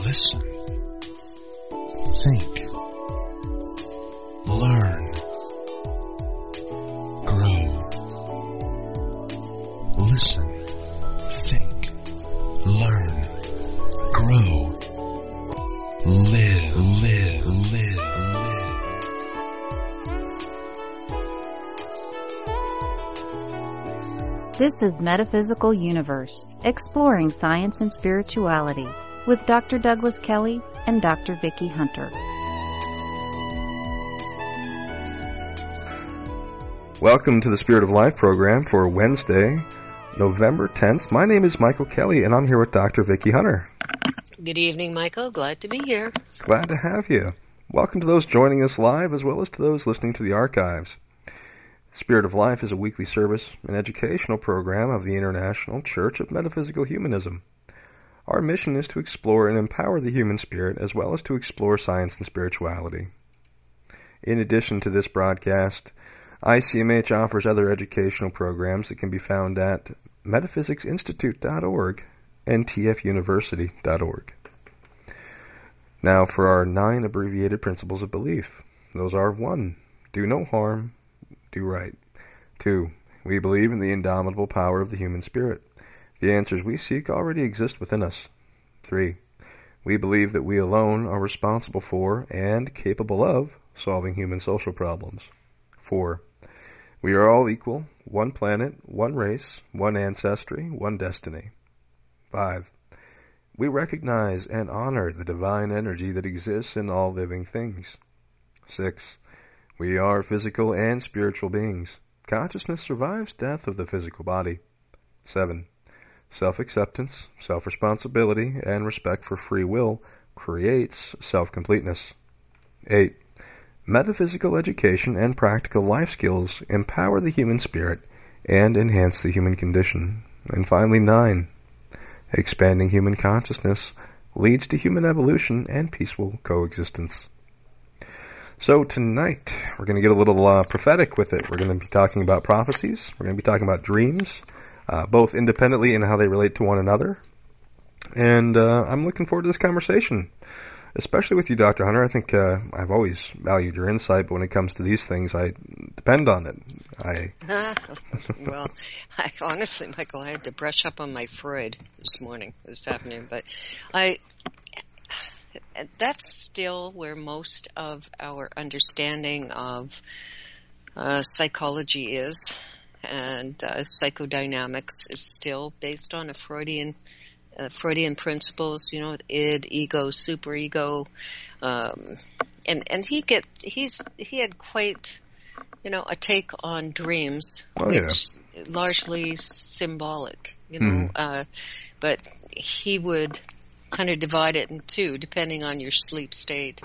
Listen. Think. Learn. Grow. Listen. Think. Learn. Grow. Live. This is Metaphysical Universe, exploring science and spirituality, with Dr. Douglas Kelly and Dr. Vicki Hunter. Welcome to the Spirit of Life program for Wednesday, November 10th. My name is Michael Kelly, and I'm here with Dr. Vicki Hunter. Good evening, Michael. Glad to be here. Glad to have you. Welcome to those joining us live, as well as to those listening to the archives. Spirit of Life is a weekly service and educational program of the International Church of Metaphysical Humanism. Our mission is to explore and empower the human spirit, as well as to explore science and spirituality. In addition to this broadcast, ICMH offers other educational programs that can be found at metaphysicsinstitute.org and tfuniversity.org. Now for our 9 abbreviated principles of belief. Those are 1. Do no harm. Do right. 2. We believe in the indomitable power of the human spirit. The answers we seek already exist within us. 3. We believe that we alone are responsible for and capable of solving human social problems. 4. We are all equal, one planet, one race, one ancestry, one destiny. 5. We recognize and honor the divine energy that exists in all living things. 6. We are physical and spiritual beings. Consciousness survives death of the physical body. 7. Self-acceptance, self-responsibility, and respect for free will creates self-completeness. 8. Metaphysical education and practical life skills empower the human spirit and enhance the human condition. And finally, 9. Expanding human consciousness leads to human evolution and peaceful coexistence. So tonight, we're going to get a little prophetic with it. We're going to be talking about prophecies. We're going to be talking about dreams, both independently and how they relate to one another. And I'm looking forward to this conversation, especially with you, Dr. Hunter. I think I've always valued your insight, but when it comes to these things, I depend on it. Well, honestly, Michael, I had to brush up on my Freud this afternoon, but that's still where most of our understanding of psychology is, and psychodynamics is still based on a Freudian principles, id, ego, superego, and he had quite, a take on dreams, which largely symbolic, but he would kind of divide it in two, depending on your sleep state.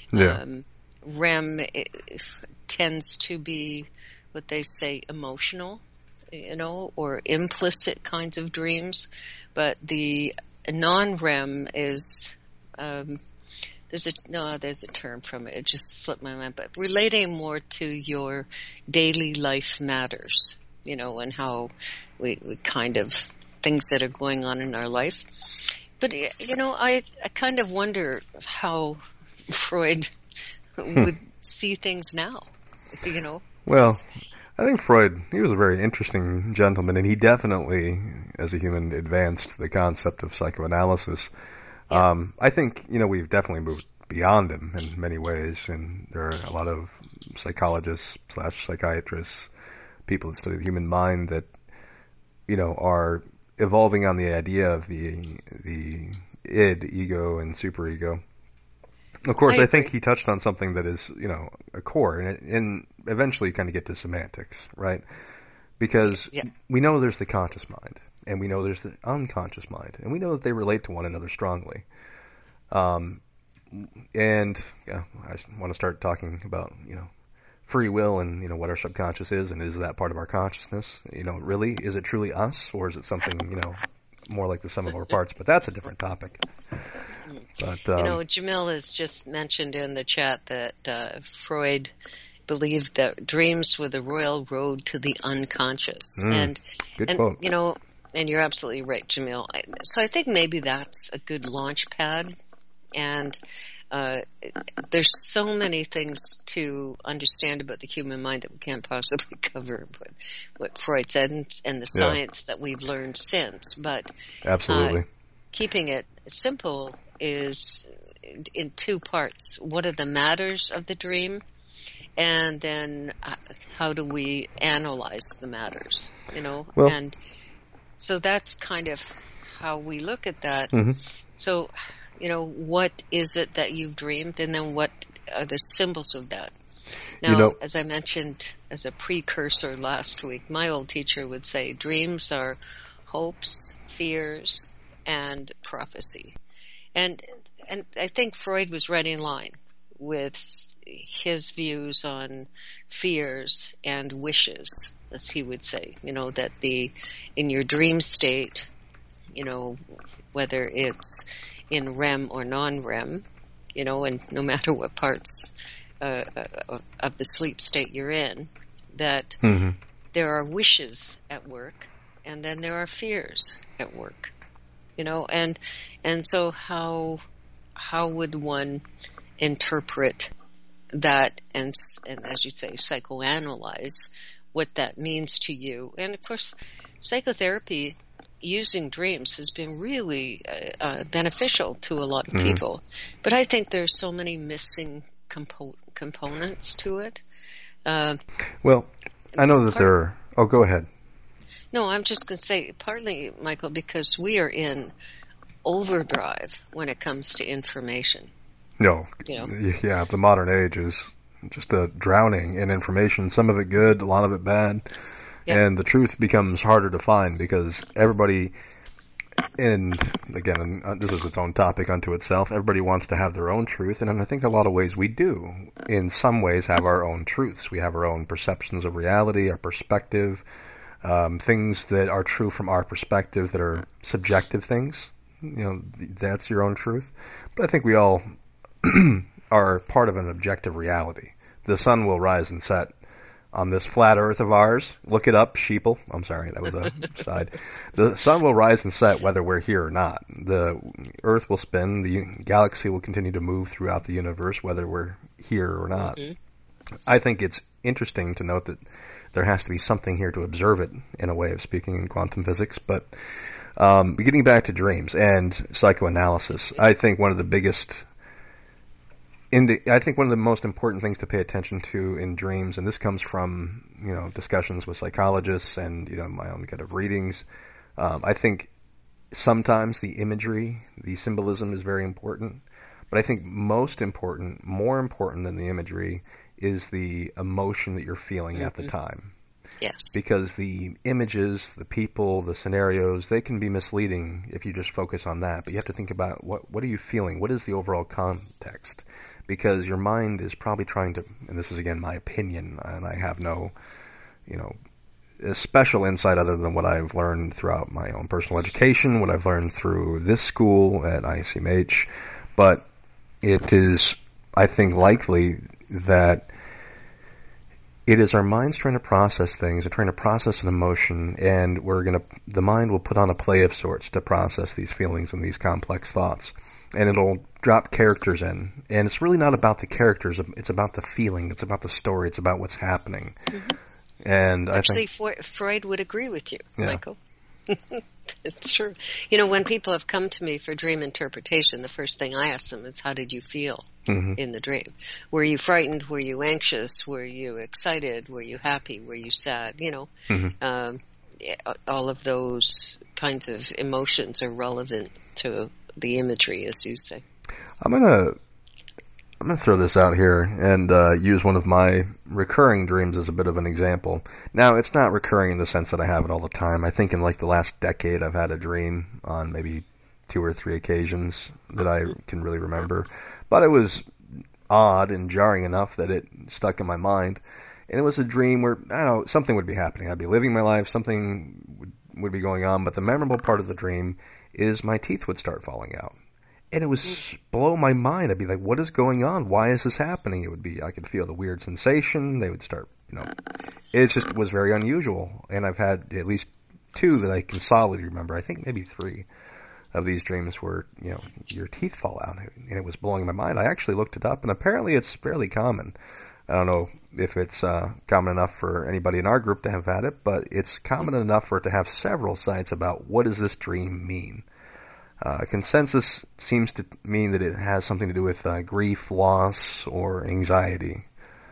REM tends to be what they say emotional, or implicit kinds of dreams. But the non-REM is, there's a term from it. It just slipped my mind. But relating more to your daily life matters, and how we kind of things that are going on in our life. But, I kind of wonder how Freud would see things now, Well, I think Freud, he was a very interesting gentleman, and he definitely, as a human, advanced the concept of psychoanalysis. Yeah. I think, we've definitely moved beyond him in many ways, and there are a lot of psychologists / psychiatrists, people that study the human mind that, are evolving on the idea of the id, ego, and superego. Of course, I think he touched on something that is, a core, and eventually you kind of get to semantics, right? Because we know there's the conscious mind, and we know there's the unconscious mind, and we know that they relate to one another strongly. I want to start talking about, free will and, what our subconscious is, and is that part of our consciousness? Really, is it truly us, or is it something, more like the sum of our parts? But that's a different topic. But, Jamil has just mentioned in the chat that Freud believed that dreams were the royal road to the unconscious. Good quote. And you're absolutely right, Jamil. So I think maybe that's a good launch pad And there's so many things to understand about the human mind that we can't possibly cover with what Freud said and the science that we've learned since. But absolutely, keeping it simple is in two parts. What are the matters of the dream? And then how do we analyze the matters, Well, and so that's kind of how we look at that. Mm-hmm. So, what is it that you've dreamed, and then what are the symbols of that? Now, as I mentioned as a precursor last week, my old teacher would say dreams are hopes, fears, and prophecy. And I think Freud was right in line with his views on fears and wishes, as he would say, that in your dream state, whether it's in REM or non-REM, and no matter what parts of the sleep state you're in, that there are wishes at work, and then there are fears at work, and so how would one interpret that and as you say, psychoanalyze what that means to you? And of course, psychotherapy using dreams has been really beneficial to a lot of people. But I think there's so many missing components to it. Well, I know that there are... Oh, go ahead. No, I'm just going to say, partly, Michael, because we are in overdrive when it comes to information. No. Yeah, the modern age is just a drowning in information. Some of it good, a lot of it bad. Yep. And the truth becomes harder to find because everybody, and again, this is its own topic unto itself, everybody wants to have their own truth, and I think in a lot of ways we do, in some ways, have our own truths. We have our own perceptions of reality, our perspective, things that are true from our perspective that are subjective things. That's your own truth. But I think we all are part of an objective reality. The sun will rise and set on this flat earth of ours. Look it up, sheeple. I'm sorry, that was a side. The sun will rise and set whether we're here or not. The earth will spin. The galaxy will continue to move throughout the universe whether we're here or not. I think it's interesting to note that there has to be something here to observe it, in a way of speaking, in quantum physics. But getting back to dreams and psychoanalysis, I think one of the most important things to pay attention to in dreams, and this comes from, discussions with psychologists and, my own kind of readings, I think sometimes the imagery, the symbolism is very important, but I think more important than the imagery is the emotion that you're feeling at the time. Yes. Because the images, the people, the scenarios, they can be misleading if you just focus on that, but you have to think about what are you feeling? What is the overall context? Because your mind is probably trying to, and this is again my opinion, and I have no, special insight other than what I've learned throughout my own personal education, what I've learned through this school at ICMH, but it is, I think, likely that it is our minds trying to process things, or trying to process an emotion, and the mind will put on a play of sorts to process these feelings and these complex thoughts. And it'll drop characters in. And it's really not about the characters. It's about the feeling. It's about the story. It's about what's happening. And actually, I think Freud would agree with you, Michael. It's true. When people have come to me for dream interpretation, the first thing I ask them is, how did you feel in the dream? Were you frightened? Were you anxious? Were you excited? Were you happy? Were you sad? All of those kinds of emotions are relevant to the imagery, as you say. I'm gonna throw this out here and use one of my recurring dreams as a bit of an example. Now, it's not recurring in the sense that I have it all the time. I think in like the last decade I've had a dream on maybe 2 or 3 occasions that I can really remember. But it was odd and jarring enough that it stuck in my mind. And it was a dream where, I don't know, something would be happening. I'd be living my life, something would be going on, but the memorable part of the dream is my teeth would start falling out. And it was blow my mind. I'd be like, what is going on? Why is this happening? I could feel the weird sensation. They would start, it just was very unusual. And I've had at least 2 that I can solidly remember. I think maybe 3. of these dreams where, your teeth fall out, and it was blowing my mind. I actually looked it up, and apparently it's fairly common. I don't know if it's common enough for anybody in our group to have had it, but it's common enough for it to have several sites about what does this dream mean. Consensus seems to mean that it has something to do with grief, loss, or anxiety.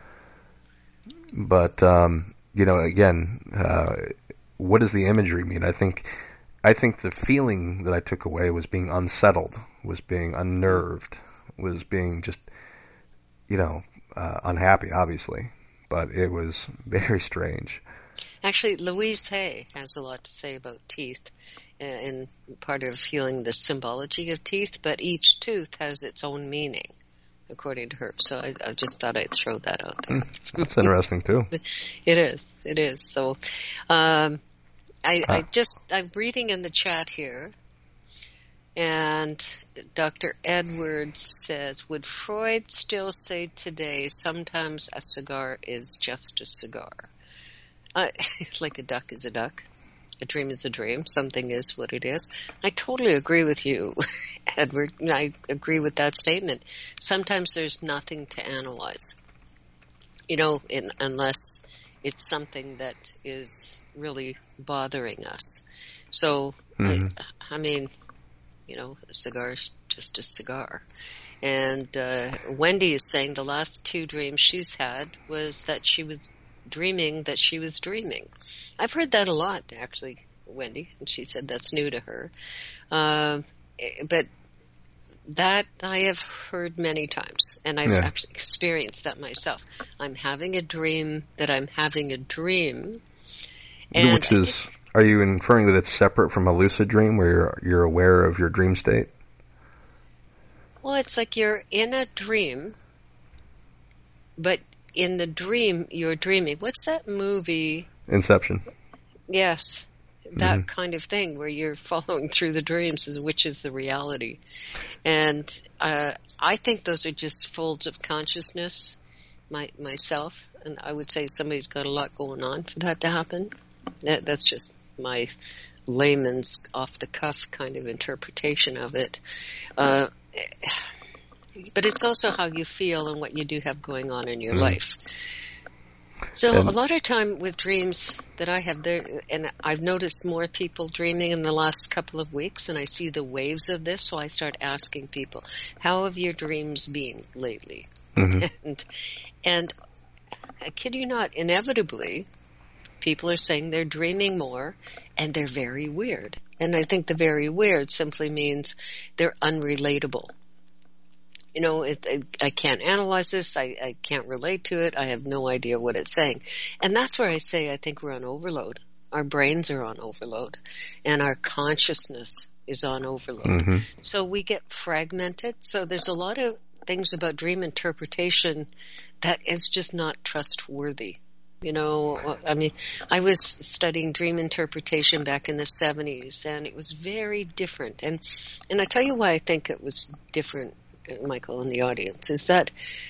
But, again, what does the imagery mean? I think the feeling that I took away was being unsettled, was being unnerved, was being just, unhappy, obviously. But it was very strange. Actually, Louise Hay has a lot to say about teeth, and part of healing the symbology of teeth, but each tooth has its own meaning, according to her. So I just thought I'd throw that out there. That's interesting, too. It is. So I'm reading in the chat here, and Dr. Edwards says, would Freud still say today sometimes a cigar is just a cigar? It's like a duck is a duck. A dream is a dream. Something is what it is. I totally agree with you, Edward. I agree with that statement. Sometimes there's nothing to analyze, unless it's something that is really bothering us. So, I mean, a cigar is just a cigar. And Wendy is saying the last 2 dreams she's had was that she was dreaming that she was dreaming. I've heard that a lot, actually, Wendy, and she said that's new to her. But that I have heard many times, and I've actually experienced that myself. I'm having a dream that I'm having a dream. And which is, are you inferring that it's separate from a lucid dream where you're aware of your dream state? Well, it's like you're in a dream, but in the dream, you're dreaming. What's that movie? Inception. Yes, that kind of thing where you're following through the dreams, which is the reality. And I think those are just folds of consciousness, myself. And I would say somebody's got a lot going on for that to happen. That's just my layman's off-the-cuff kind of interpretation of it. But it's also how you feel and what you do have going on in your life. So a lot of time with dreams that I have there, and I've noticed more people dreaming in the last couple of weeks, and I see the waves of this, so I start asking people, how have your dreams been lately? And I kid you not, inevitably, people are saying they're dreaming more, and they're very weird. And I think the very weird simply means they're unrelatable. I can't analyze this. I can't relate to it. I have no idea what it's saying. And that's where I say I think we're on overload. Our brains are on overload. And our consciousness is on overload. So we get fragmented. So there's a lot of things about dream interpretation that is just not trustworthy. I mean, I was studying dream interpretation back in the 70s, and it was very different. And I tell you why I think it was different, Michael, in the audience, is that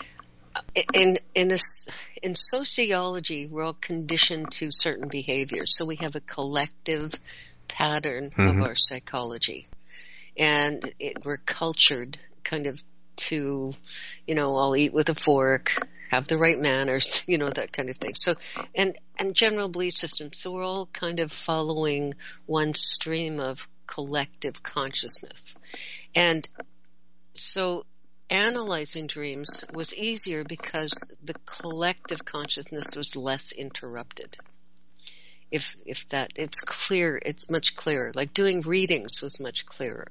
in sociology, we're all conditioned to certain behaviors. So we have a collective pattern of our psychology. And we're cultured kind of to, I'll eat with a fork, have the right manners, that kind of thing. So, and general belief systems. So we're all kind of following one stream of collective consciousness. And so analyzing dreams was easier because the collective consciousness was less interrupted. If that, it's clear, it's much clearer. Like doing readings was much clearer.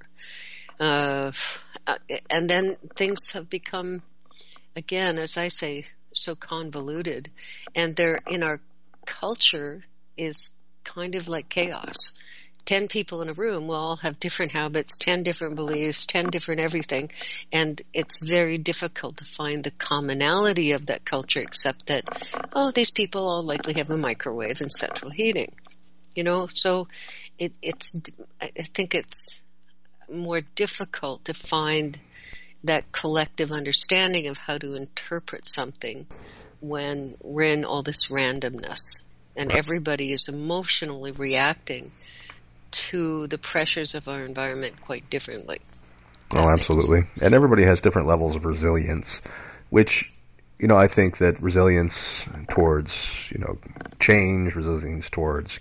And then things have become, again, as I say, so convoluted. And they're in our culture is kind of like chaos. 10 people in a room will all have different habits, 10 different beliefs, 10 different everything, and it's very difficult to find the commonality of that culture, except that, these people all likely have a microwave and central heating. So I think it's more difficult to find that collective understanding of how to interpret something when we're in all this randomness, and everybody is emotionally reacting to the pressures of our environment quite differently. Oh, absolutely. And everybody has different levels of resilience, which, I think that resilience towards, change, resilience towards,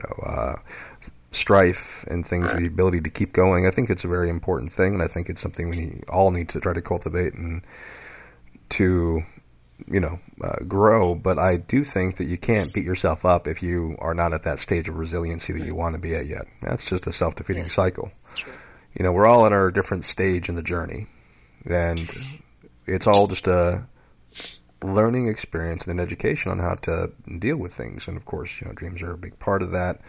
strife and things, the ability to keep going, I think it's a very important thing, and I think it's something we all need to try to cultivate and to, grow. But I do think that you can't beat yourself up if you are not at that stage of resiliency that you want to be at yet. That's just a self-defeating cycle. True. We're all at our different stage in the journey, and it's all just a learning experience and an education on how to deal with things. And of course, dreams are a big part of that.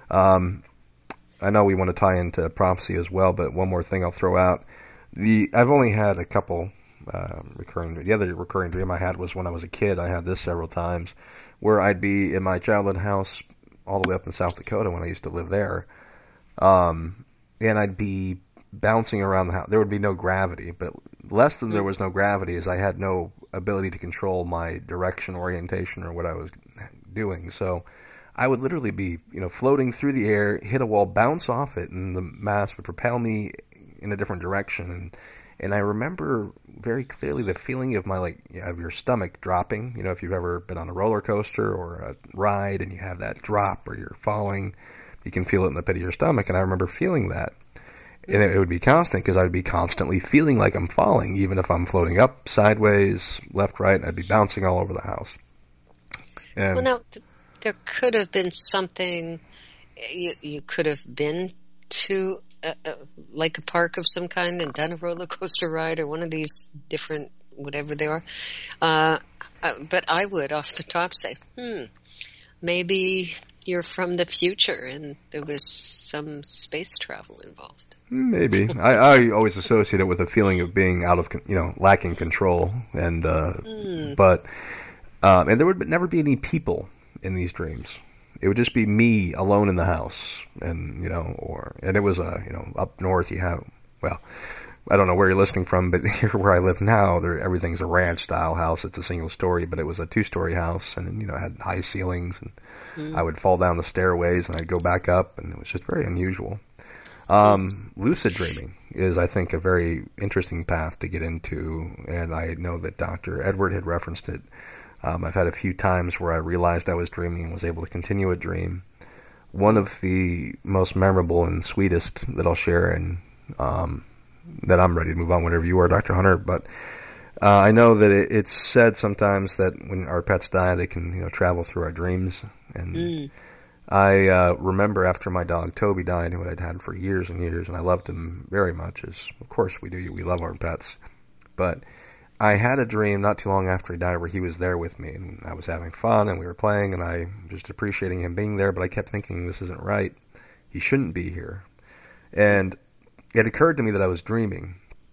I know we want to tie into prophecy as well, but one more thing I'll throw out. I've only had a couple the other recurring dream I had was when I was a kid. I had this several times where I'd be in my childhood house all the way up in South Dakota when I used to live there. And I'd be bouncing around the house. There would be no gravity, but less than there was no gravity is I had no ability to control my direction, orientation, or what I was doing. So I would literally be, floating through the air, hit a wall, bounce off it, and the mass would propel me in a different direction. And I remember very clearly the feeling of of your stomach dropping. If you've ever been on a roller coaster or a ride and you have that drop or you're falling, you can feel it in the pit of your stomach. And I remember feeling that. And it would be constant because I would be constantly feeling like I'm falling, even if I'm floating up, sideways, left, right. I'd be bouncing all over the house. And now, there could have been something you could have been to, like a park of some kind, and done a roller coaster ride or one of these different whatever they are. But I would, off the top, say, maybe you're from the future and there was some space travel involved. Maybe. I always associate it with a feeling of being out of, lacking control. And, but there would never be any people in these dreams. It would just be me alone in the house. And, and it was, up north you have, I don't know where you're listening from, but here where I live now, everything's a ranch style house. It's a single story, but it was a 2-story house and, it had high ceilings, and I would fall down the stairways and I'd go back up, and it was just very unusual. Lucid dreaming is, I think, a very interesting path to get into, and I know that Dr. Edward had referenced it. I've had a few times where I realized I was dreaming and was able to continue a dream. One of the most memorable and sweetest that I'll share, and that I'm ready to move on whenever you are, Dr. Hunter, but I know that it's said sometimes that when our pets die, they can travel through our dreams, and I remember after my dog Toby died, who I'd had for years and years, and I loved him very much, as of course we do. We love our pets. But I had a dream not too long after he died where he was there with me, and I was having fun, and we were playing, and I was just appreciating him being there, but I kept thinking, this isn't right. He shouldn't be here. And it occurred to me that I was dreaming.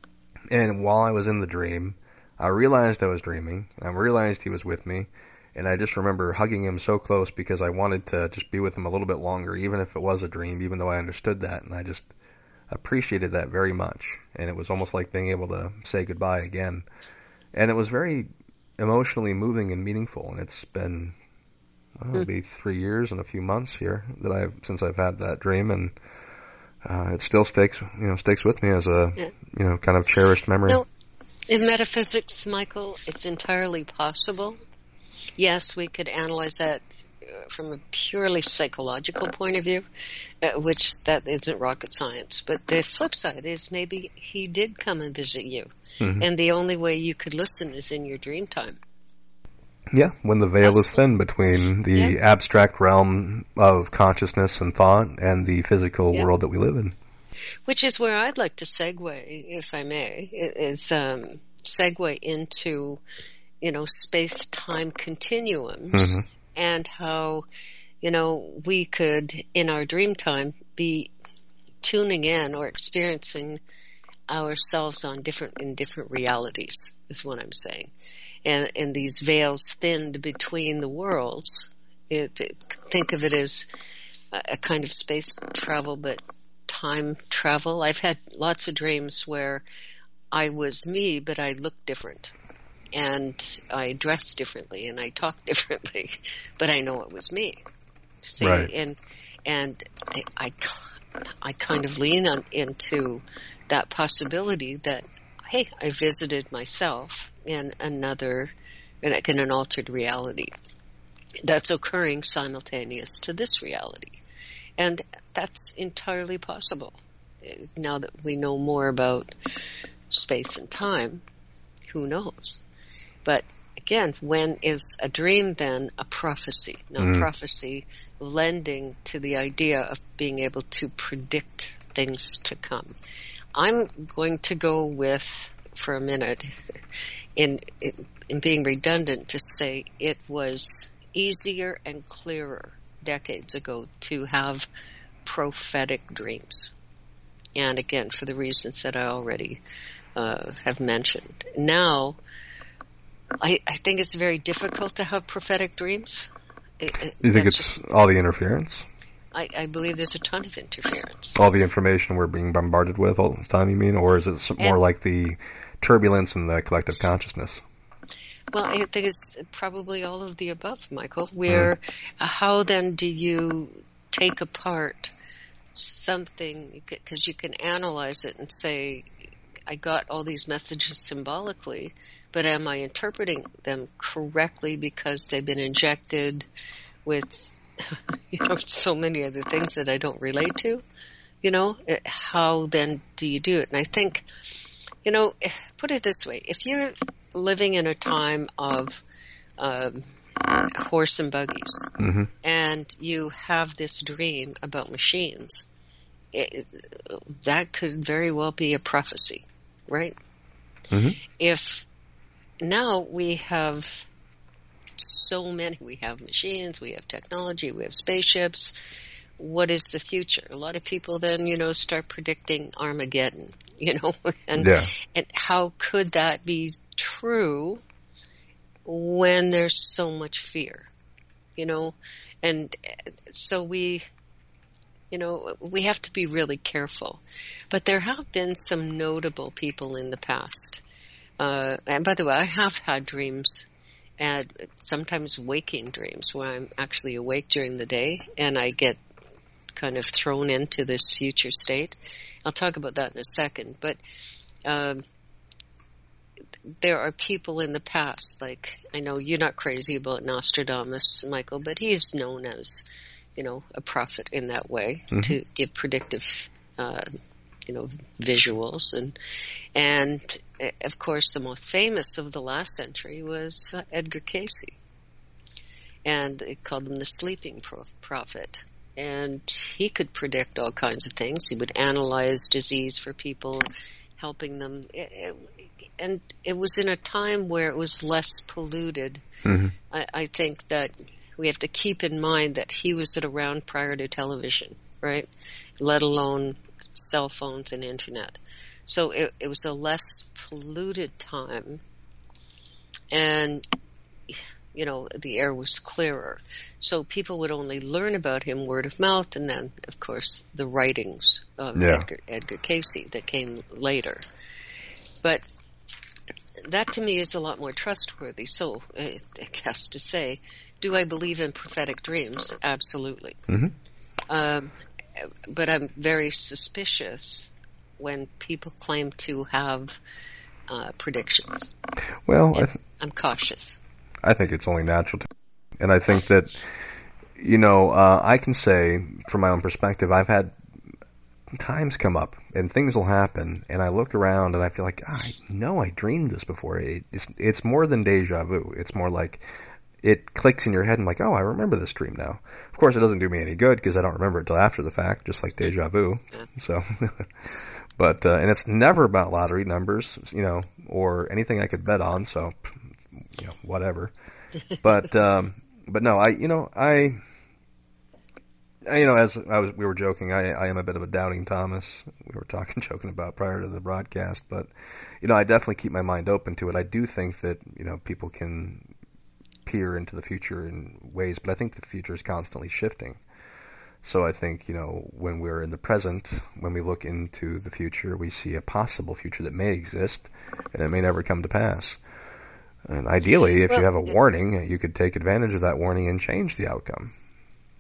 And while I was in the dream, I realized I was dreaming, and I realized he was with me. And I just remember hugging him so close because I wanted to just be with him a little bit longer, even if it was a dream, even though I understood that. And I just appreciated that very much. And it was almost like being able to say goodbye again. And it was very emotionally moving and meaningful. And it's been, it'll be 3 years and a few months here since I've had that dream. And it still sticks with me as a, kind of cherished memory. No, in metaphysics, Michael, it's entirely possible. Yes, we could analyze that from a purely psychological point of view, which that isn't rocket science. But the flip side is maybe he did come and visit you, and the only way you could listen is in your dream time. Yeah, when the veil is thin between the abstract realm of consciousness and thought and the physical world that we live in. Which is where I'd like to segue, if I may, is segue into space-time continuums, and how, we could, in our dream time, be tuning in or experiencing ourselves in different realities, is what I'm saying. And these veils thinned between the worlds, think of it as a kind of space travel, but time travel. I've had lots of dreams where I was me, but I looked different. And I dressed differently, and I talked differently, but I know it was me. See, right. and I kind of lean into that possibility that, hey, I visited myself in an altered reality that's occurring simultaneous to this reality. And that's entirely possible. Now that we know more about space and time, who knows? But again, when is a dream then a prophecy? Now, prophecy lending to the idea of being able to predict things to come. I'm going to go with, for a minute, in being redundant, to say it was easier and clearer decades ago to have prophetic dreams. And again, for the reasons that I already have mentioned. Now, I think it's very difficult to have prophetic dreams. You think it's all the interference? I believe there's a ton of interference. All the information we're being bombarded with all the time, you mean? Or is it more like the turbulence in the collective consciousness? Well, I think it's probably all of the above, Michael. How then do you take apart something, because you can analyze it and say, I got all these messages symbolically, but am I interpreting them correctly because they've been injected with, so many other things that I don't relate to? How then do you do it? And I think, put it this way, if you're living in a time of horse and buggies, and you have this dream about machines, that could very well be a prophecy, right? If now we have so many, we have machines, we have technology, we have spaceships, what is the future? A lot of people then, start predicting Armageddon, and how could that be true when there's so much fear, and so we have to be really careful. But there have been some notable people in the past. And by the way, I have had dreams, and sometimes waking dreams, where I'm actually awake during the day and I get kind of thrown into this future state. I'll talk about that in a second. But there are people in the past, like, I know you're not crazy about Nostradamus, Michael, but he's known as, a prophet in that way, to give predictive, visuals. And of course, the most famous of the last century was Edgar Cayce. And they called him the sleeping prophet. And he could predict all kinds of things. He would analyze disease for people, helping them. And it was in a time where it was less polluted. I think that we have to keep in mind that he was around prior to television, right? Let alone cell phones and internet. So it was a less polluted time. And, the air was clearer. So people would only learn about him word of mouth, and then, of course, the writings of Edgar Cayce that came later. But that to me is a lot more trustworthy. So I guess to say, do I believe in prophetic dreams? Absolutely. But I'm very suspicious when people claim to have predictions. Well, I'm cautious. I think it's only natural to, and I think that, I can say from my own perspective, I've had times come up and things will happen, and I look around and I feel like, I know I dreamed this before. It's more than deja vu. It's more like it clicks in your head and like, oh, I remember this dream now. Of course, it doesn't do me any good because I don't remember it till after the fact, just like deja vu. So, but and it's never about lottery numbers, or anything I could bet on. So, whatever. But no, as we were joking, I am a bit of a doubting Thomas. We were joking about prior to the broadcast, but I definitely keep my mind open to it. I do think that people can peer into the future in ways, but I think the future is constantly shifting. So I think when we're in the present, when we look into the future, we see a possible future that may exist, and it may never come to pass. And ideally, if you have a warning, you could take advantage of that warning and change the outcome.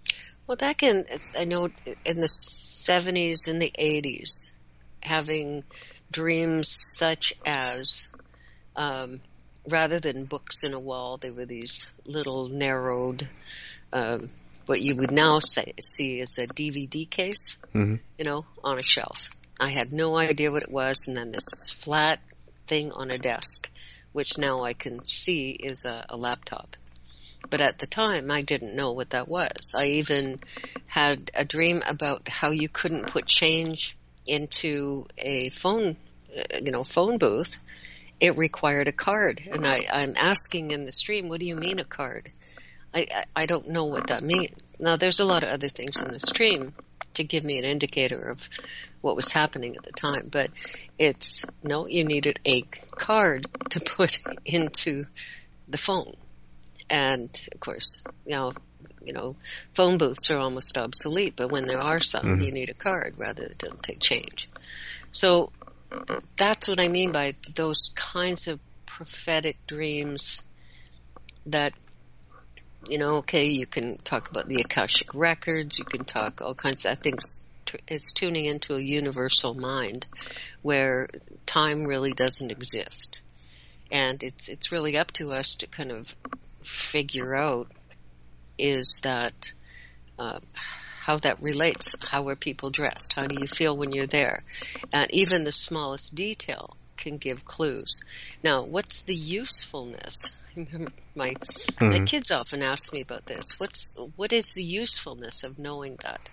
Well, back in, I know in the 70s and the 80s, having dreams such as, rather than books in a wall, they were these little narrowed, what you would now see as a DVD case, Mm-hmm. On a shelf. I had no idea what it was, and then this flat thing on a desk, which now I can see is a laptop. But at the time, I didn't know what that was. I even had a dream about how you couldn't put change into a phone booth. It required a card. And I'm asking in the stream, what do you mean a card? I don't know what that means. Now, there's a lot of other things in the stream to give me an indicator of what was happening at the time. But you needed a card to put into the phone. And of course, phone booths are almost obsolete, but when there are some, you need a card rather than take change. So that's what I mean by those kinds of prophetic dreams that, you can talk about the Akashic records, you can talk all kinds of things. It's tuning into a universal mind where time really doesn't exist. And it's really up to us to kind of figure out is that how that relates. How are people dressed? How do you feel when you're there? And even the smallest detail can give clues. Now, what's the usefulness? My kids often ask me about this. What is the usefulness of knowing that?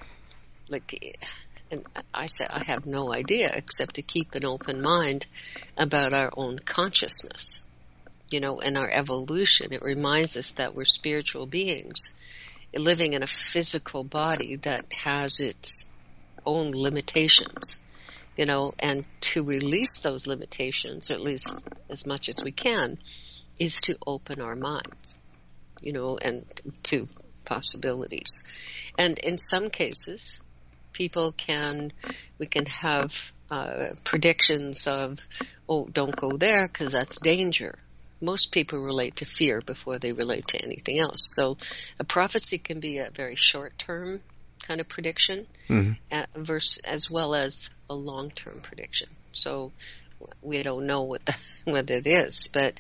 And I say I have no idea except to keep an open mind about our own consciousness. And our evolution. It reminds us that we're spiritual beings living in a physical body that has its own limitations, and to release those limitations, or at least as much as we can, is to open our minds, and to possibilities. And in some cases, we can have predictions of, don't go there because that's danger. Most people relate to fear before they relate to anything else. So a prophecy can be a very short-term kind of prediction, as well as a long-term prediction. So we don't know what it is. But,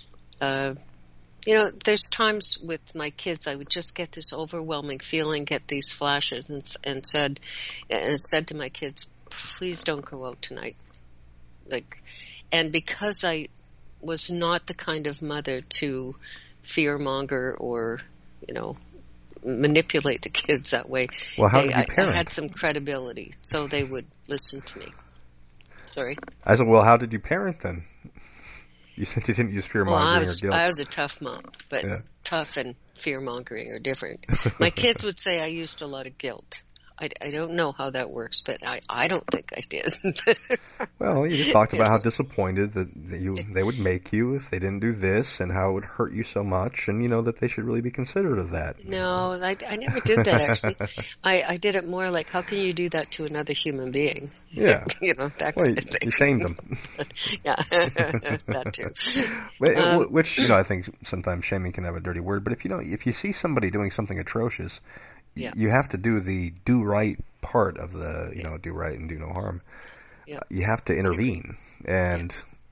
there's times with my kids I would just get this overwhelming feeling, get these flashes, and said to my kids, please don't go out tonight. And because I was not the kind of mother to fearmonger or, manipulate the kids that way. Well, how did you parent? I had some credibility, so they would listen to me. Sorry? I said, well, how did you parent then? You said you didn't use fear-mongering or guilt. I was a tough mom, but tough and fear-mongering are different. My kids would say I used a lot of guilt. I don't know how that works, but I don't think I did. Well, you just talked about how disappointed that they would make you if they didn't do this, and how it would hurt you so much, and that they should really be considerate of that. No, I never did that, actually. I did it more like, how can you do that to another human being? Yeah. That kind of thing. You shamed them. Yeah, that too. Which, I think sometimes shaming can have a dirty word, but if you see somebody doing something atrocious, you have to do the do right part of the, do right and do no harm. Yeah. You have to intervene. And,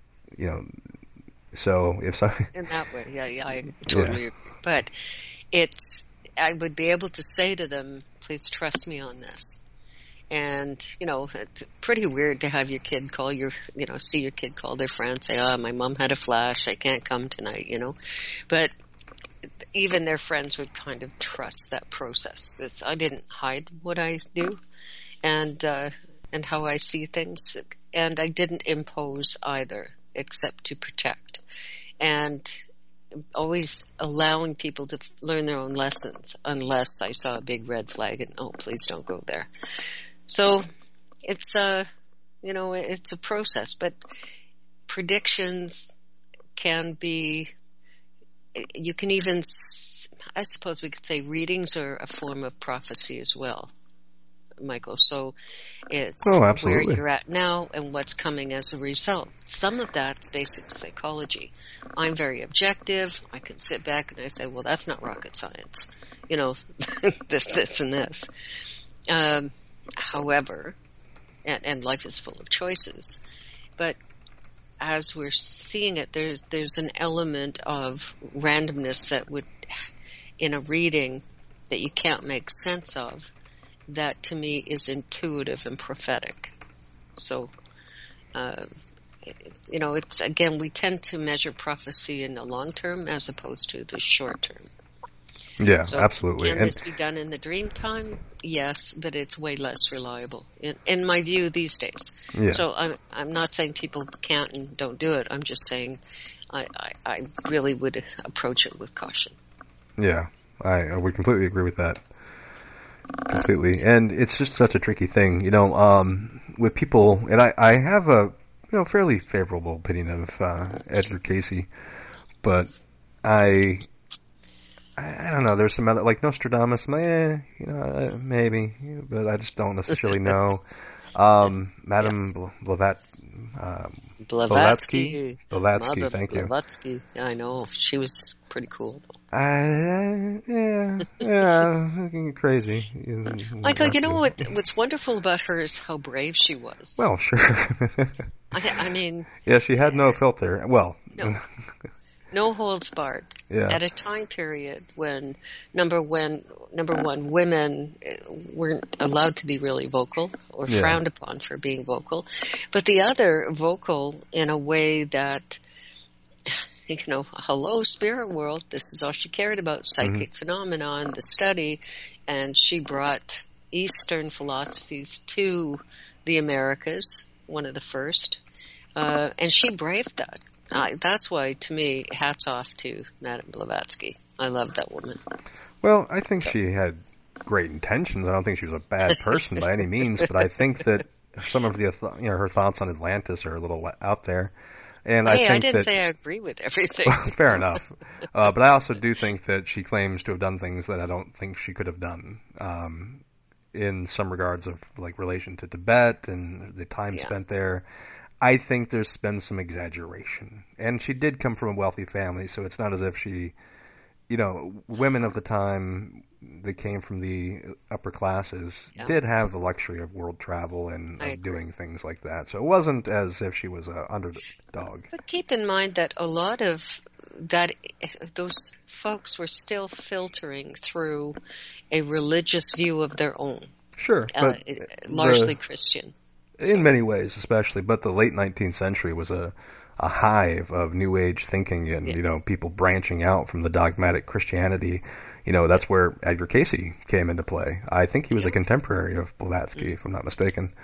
so if so. In that way, yeah, I totally agree. But I would be able to say to them, please trust me on this. And, it's pretty weird to have your kid see your kid call their friend, say, my mom had a flash, I can't come tonight, But even their friends would kind of trust that process. Because I didn't hide what I do and how I see things. And I didn't impose either, except to protect. And always allowing people to learn their own lessons, unless I saw a big red flag and, please don't go there. So it's it's a process, but predictions can be, you can even, I suppose we could say readings are a form of prophecy as well. Michael. So it's absolutely. where you're at now and what's coming as a result. Some of that's basic psychology. I'm very objective. I can sit back and I say, well, that's not rocket science. You know, this, and this. However, and life is full of choices. But as we're seeing it, there's an element of randomness that would, in a reading, that you can't make sense of, that to me is intuitive and prophetic. So, it's, again, we tend to measure prophecy in the long term as opposed to the short term. Yeah, So absolutely. Can this be done in the dream time? Yes, but it's way less reliable, in my view, these days. Yeah. So I'm not saying people can't and don't do it. I'm just saying I really would approach it with caution. Yeah, I would completely agree with that. Completely. And it's just such a tricky thing, with people, and I have a, fairly favorable opinion of Edgar Cayce, but I don't know, there's some other, like Nostradamus, maybe, but I just don't necessarily know. Madame Blavatsky, thank you. Blavatsky, yeah, I know. She was pretty cool, though. Crazy. Michael, what's wonderful about her is how brave she was. Well, sure. I mean... Yeah, she had no filter. Well... No holds barred. Yeah. At a time period when, number one, women weren't allowed to be really vocal or frowned upon for being vocal, but the other vocal in a way that, hello, spirit world, this is all she cared about, psychic phenomenon, the study, and she brought Eastern philosophies to the Americas, one of the first, and she braved that. That's why, to me, hats off to Madame Blavatsky. I love that woman. Well, I think she had great intentions. I don't think she was a bad person by any means, but I think that some of the, her thoughts on Atlantis are a little out there. And I didn't say I agree with everything. Well, fair enough. But I also do think that she claims to have done things that I don't think she could have done. In some regards of like relation to Tibet and the time spent there. I think there's been some exaggeration. And she did come from a wealthy family, so it's not as if she, women of the time that came from the upper classes did have the luxury of world travel and of doing things like that. So it wasn't as if she was an underdog. But keep in mind that a lot of those folks were still filtering through a religious view of their own. Sure. But largely Christian. In many ways, especially, but the late 19th century was a hive of New Age thinking and, people branching out from the dogmatic Christianity. That's where Edgar Cayce came into play. I think he was a contemporary of Blavatsky, if I'm not mistaken.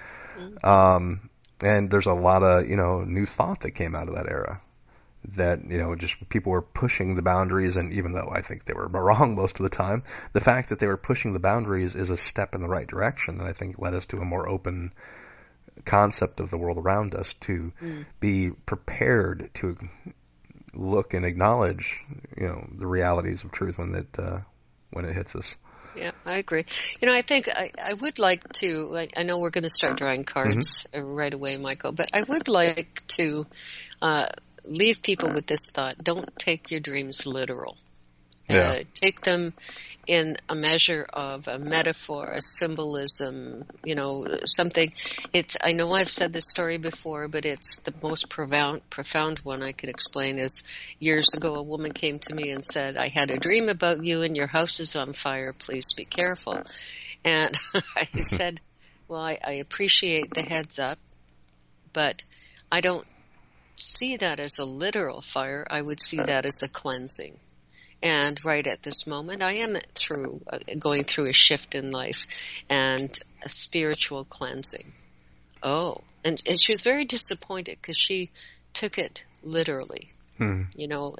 And there's a lot of, new thought that came out of that era that, just people were pushing the boundaries. And even though I think they were wrong most of the time, the fact that they were pushing the boundaries is a step in the right direction. And I think led us to a more open concept of the world around us, to be prepared to look and acknowledge, the realities of truth when it hits us. Yeah, I agree. I think I would like to, I know we're going to start drawing cards right away, Michael, but I would like to leave people with this thought. Don't take your dreams literal. Take them in a measure of a metaphor, a symbolism, something. I know I've said this story before, but it's the most profound one I can explain. Is years ago a woman came to me and said, I had a dream about you and your house is on fire, please be careful. And I said, well, I appreciate the heads up, but I don't see that as a literal fire. I would see that as a cleansing. And right at this moment, I am going through a shift in life and a spiritual cleansing. Oh, and she was very disappointed because she took it literally, and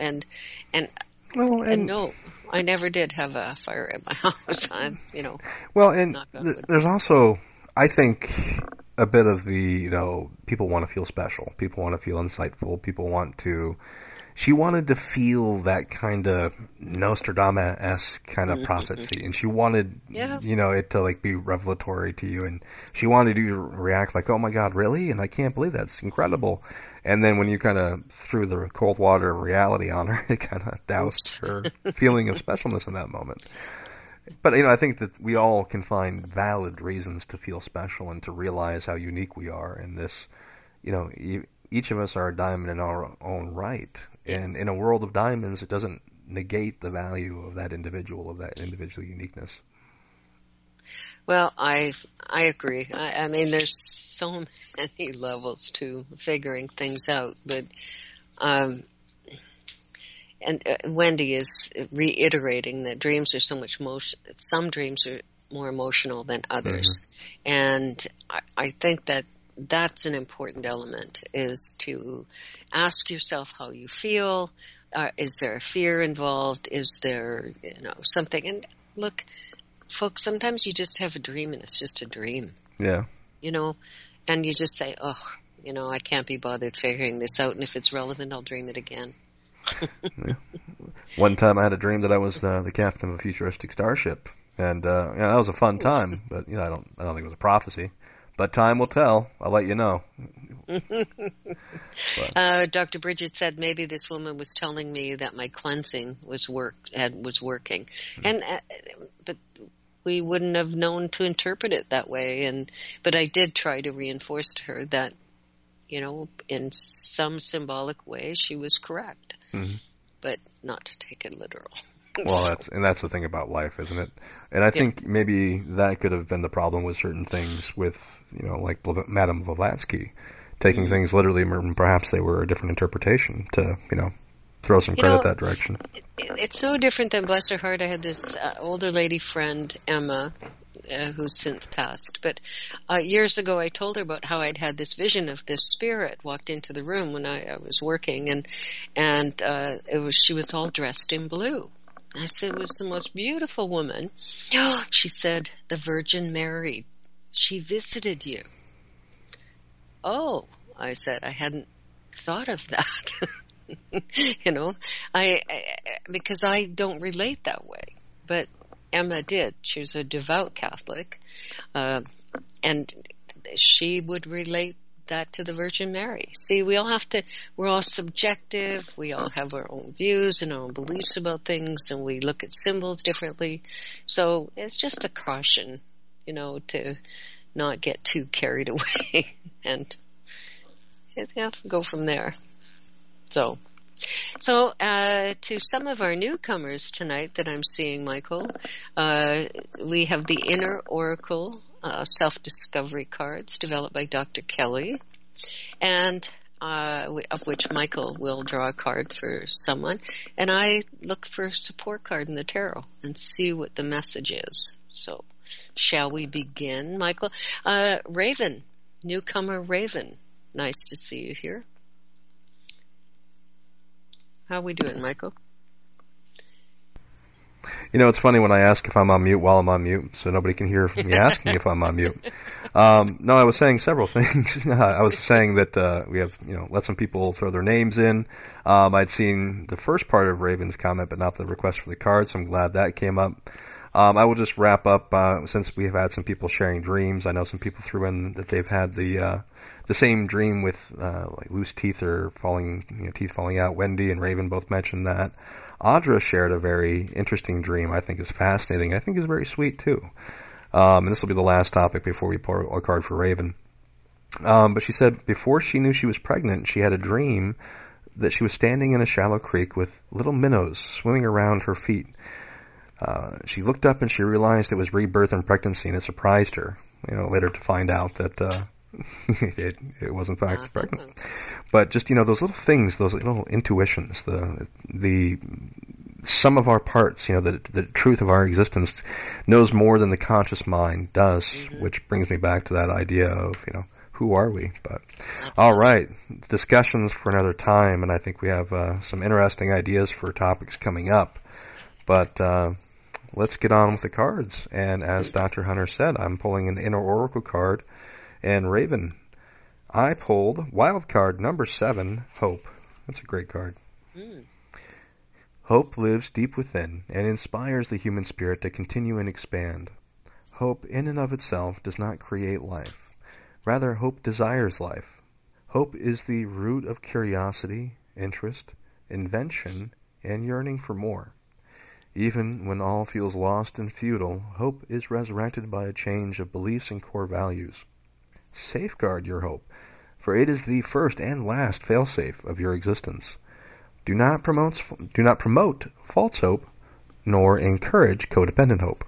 no, I never did have a fire at my house. Well, and there's also, I think, a bit of the, people want to feel special. People want to feel insightful. People want to... She wanted to feel that kind of Nostradamus-esque kind of prophecy, and she wanted, it to be revelatory to you, and she wanted you to react like, "Oh my God, really?" And I can't believe that's incredible. And then when you kind of threw the cold water of reality on her, it kind of doused her feeling of specialness in that moment. But I think that we all can find valid reasons to feel special and to realize how unique we are in this. Each of us are a diamond in our own right. And in a world of diamonds, it doesn't negate the value of that individual uniqueness. Well, I agree. I mean, there's so many levels to figuring things out, but and Wendy is reiterating that dreams are so much some dreams are more emotional than others, and I think that that's an important element, is to ask yourself how you feel. Is there a fear involved? Is there, something? And look, folks, sometimes you just have a dream and it's just a dream. Yeah. And you just say, I can't be bothered figuring this out. And if it's relevant, I'll dream it again. Yeah. One time I had a dream that I was the captain of a futuristic starship. And, that was a fun time, but, I don't think it was a prophecy. But time will tell. I'll let you know. Dr. Bridget said maybe this woman was telling me that my cleansing was working, but we wouldn't have known to interpret it that way. But I did try to reinforce to her that, in some symbolic way, she was correct, but not to take it literal. Well, that's the thing about life, isn't it? And I think maybe that could have been the problem with certain things with, like Madame Blavatsky, taking things literally, and perhaps they were a different interpretation to, throw some credit that direction. It's no different than, bless her heart, I had this older lady friend, Emma, who's since passed. But years ago I told her about how I'd had this vision of this spirit walked into the room when I was working, and she was all dressed in blue. I said, it was the most beautiful woman. She said, the Virgin Mary, she visited you. Oh, I said, I hadn't thought of that. Because I don't relate that way. But Emma did. She was a devout Catholic. And she would relate that to the Virgin Mary. See, we're all subjective, we all have our own views and our own beliefs about things, and we look at symbols differently. So it's just a caution, to not get too carried away and go from there. So to some of our newcomers tonight that I'm seeing, Michael, we have the Inner Oracle self-discovery cards developed by Dr. Kelly, and of which Michael will draw a card for someone, and I look for a support card in the tarot and see what the message is. So shall we begin, Michael? Raven, newcomer Raven, nice to see you here. How are we doing, Michael? It's funny when I ask if I'm on mute while I'm on mute, so nobody can hear me asking if I'm on mute. No, I was saying several things. I was saying that we have, let some people throw their names in. I'd seen the first part of Raven's comment, but not the request for the card, so I'm glad that came up. I will just wrap up, since we have had some people sharing dreams. I know some people threw in that they've had the same dream with like loose teeth or teeth falling out. Wendy and Raven both mentioned that. Audra shared a very interesting dream. I think is fascinating. I think is very sweet too. And this will be the last topic before we pour a card for Raven. But she said before she knew she was pregnant, she had a dream that she was standing in a shallow creek with little minnows swimming around her feet. She looked up and she realized it was rebirth and pregnancy, and it surprised her, later to find out that it was in fact pregnant. But just, those little things, those little intuitions, the sum of our parts, the truth of our existence knows more than the conscious mind does, which brings me back to that idea of, who are we? But all right, discussions for another time, and I think we have some interesting ideas for topics coming up. But let's get on with the cards. And as Dr. Hunter said, I'm pulling an Inner Oracle card, And Raven, I pulled wild card number 7, Hope. That's a great card. Hope lives deep within and inspires the human spirit to continue and expand. Hope in and of itself does not create life. Rather, hope desires life. Hope is the root of curiosity, interest, invention, and yearning for more. Even when all feels lost and futile, hope is resurrected by a change of beliefs and core values. Safeguard your hope, for it is the first and last failsafe of your existence. Do not promote false hope, nor encourage codependent hope.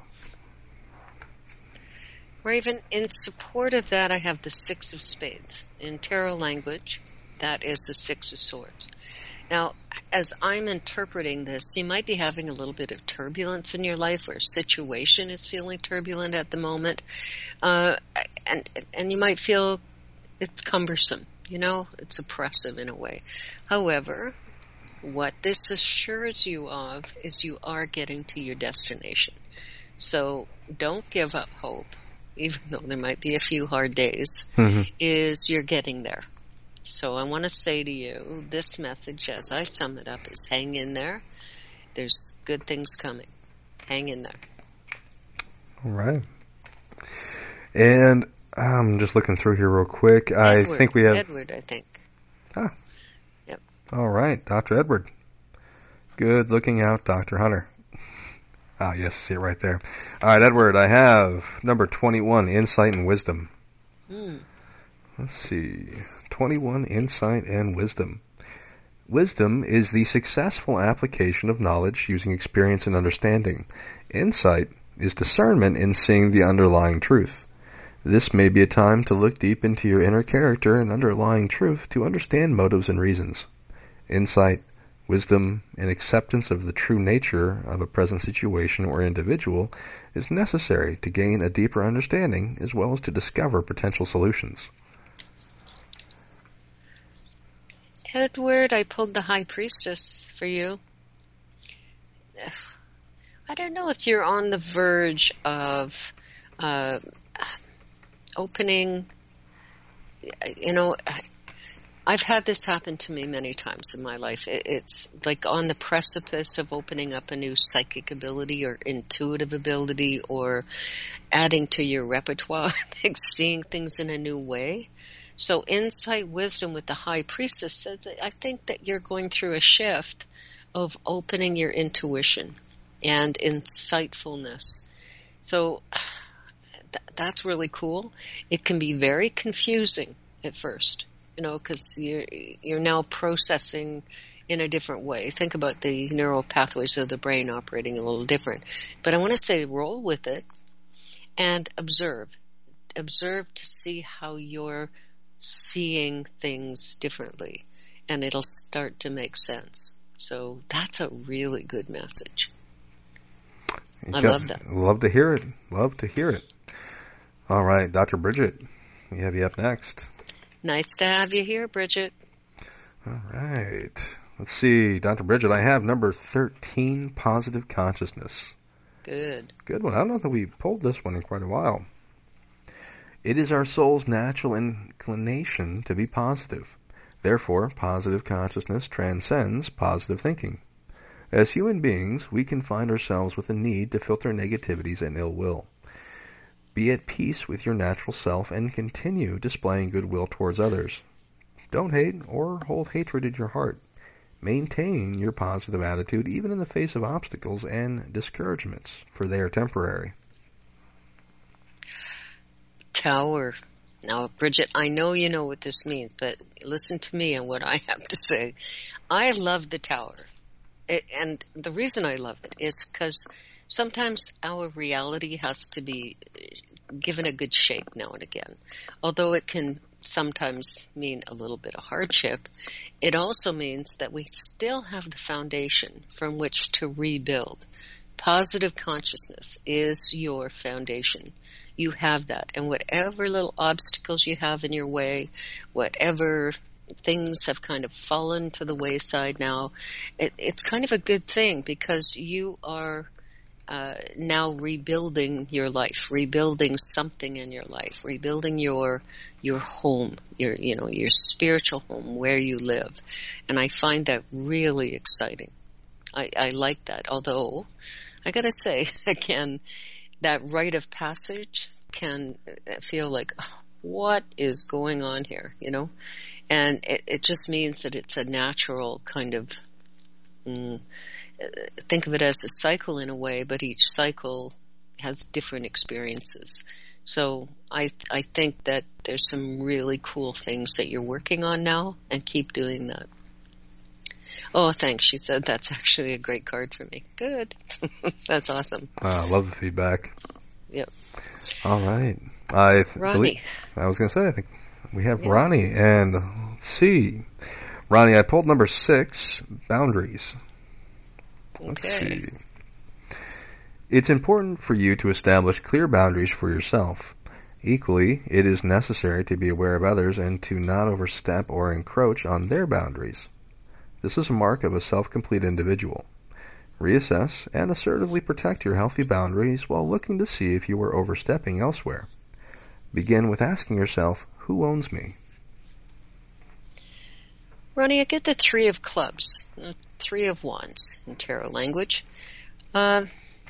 Raven, in support of that, I have the 6 of Spades. In tarot language, that is the 6 of Swords. Now, as I'm interpreting this, you might be having a little bit of turbulence in your life, or a situation is feeling turbulent at the moment, and you might feel it's cumbersome, it's oppressive in a way. However, what this assures you of is you are getting to your destination. So don't give up hope, even though there might be a few hard days, is you're getting there. So I want to say to you, this message, as I sum it up, is hang in there. There's good things coming. Hang in there. All right. And I'm just looking through here real quick. I think we have... Edward, I think. Ah. Yep. All right, Dr. Edward. Good looking out, Dr. Hunter. Ah, yes, see it right there. All right, Edward, I have number 21, Insight and Wisdom. Let's see. 21, Insight and Wisdom. Wisdom is the successful application of knowledge using experience and understanding. Insight is discernment in seeing the underlying truth. This may be a time to look deep into your inner character and underlying truth to understand motives and reasons. Insight, wisdom, and acceptance of the true nature of a present situation or individual is necessary to gain a deeper understanding as well as to discover potential solutions. Edward, I pulled the High Priestess for you. I don't know if you're on the verge of opening, I've had this happen to me many times in my life. It's like on the precipice of opening up a new psychic ability or intuitive ability or adding to your repertoire, seeing things in a new way. So insight, wisdom with the High Priestess says that I think that you're going through a shift of opening your intuition and insightfulness. So that's really cool. It can be very confusing at first, because you're now processing in a different way. Think about the neural pathways of the brain operating a little different. But I want to say roll with it and observe. Observe to see how you're seeing things differently, and it'll start to make sense. So that's a really good message. I love that. Love to hear it. Love to hear it. All right, Dr. Bridget, we have you up next. Nice to have you here, Bridget. All right. Let's see, Dr. Bridget, I have number 13, Positive Consciousness. Good. Good one. I don't know that we pulled this one in quite a while. It is our soul's natural inclination to be positive. Therefore, positive consciousness transcends positive thinking. As human beings, we can find ourselves with a need to filter negativities and ill will. Be at peace with your natural self and continue displaying goodwill towards others. Don't hate or hold hatred in your heart. Maintain your positive attitude even in the face of obstacles and discouragements, for they are temporary. Tower. Now, Bridget, I know you know what this means, but listen to me and what I have to say. I love the Tower. And the reason I love it is because sometimes our reality has to be given a good shape now and again. Although it can sometimes mean a little bit of hardship, it also means that we still have the foundation from which to rebuild. Positive consciousness is your foundation. You have that. And whatever little obstacles you have in your way, whatever things have kind of fallen to the wayside now, it's kind of a good thing because you are now rebuilding your life, rebuilding something in your life, rebuilding your home, your spiritual home where you live. And I find that really exciting. I like that. Although, I gotta say, again, that rite of passage can feel like, what is going on here, And it just means that it's a natural kind of, think of it as a cycle in a way, but each cycle has different experiences. So I think that there's some really cool things that you're working on now, and keep doing that. Oh, thanks. She said that's actually a great card for me. Good. That's awesome. I love the feedback. Yep. All right. Ronnie. I was going to say, I think we have Ronnie. And let's see. Ronnie, I pulled number 6, boundaries. Let's see. It's important for you to establish clear boundaries for yourself. Equally, it is necessary to be aware of others and to not overstep or encroach on their boundaries. This is a mark of a self-complete individual. Reassess and assertively protect your healthy boundaries while looking to see if you are overstepping elsewhere. Begin with asking yourself, who owns me? Ronnie, I get the 3 of clubs, the 3 of wands in tarot language. I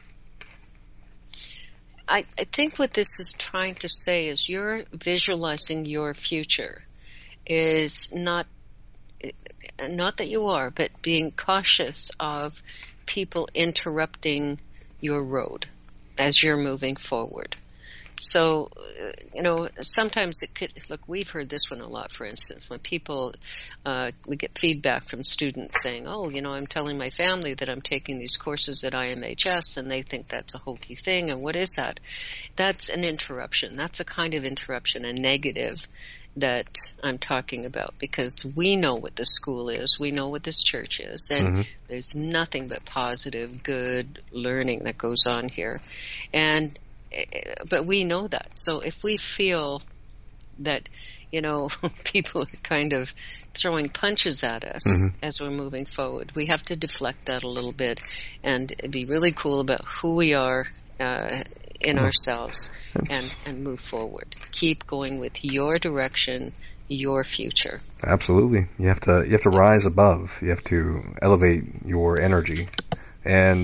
think what this is trying to say is you're visualizing your future is not that you are, but being cautious of people interrupting your road as you're moving forward. So, sometimes it could, look, we've heard this one a lot, for instance, when people, we get feedback from students saying, I'm telling my family that I'm taking these courses at IMHS, and they think that's a hokey thing, and what is that? That's an interruption. That's a kind of interruption, a negative that I'm talking about, because we know what the school is, we know what this church is, and there's nothing but positive, good learning that goes on here. But we know that. So if we feel that, people are kind of throwing punches at us as we're moving forward, we have to deflect that a little bit and be really cool about who we are in ourselves and move forward. Keep going with your direction, your future. Absolutely. You have to rise above. You have to elevate your energy. And,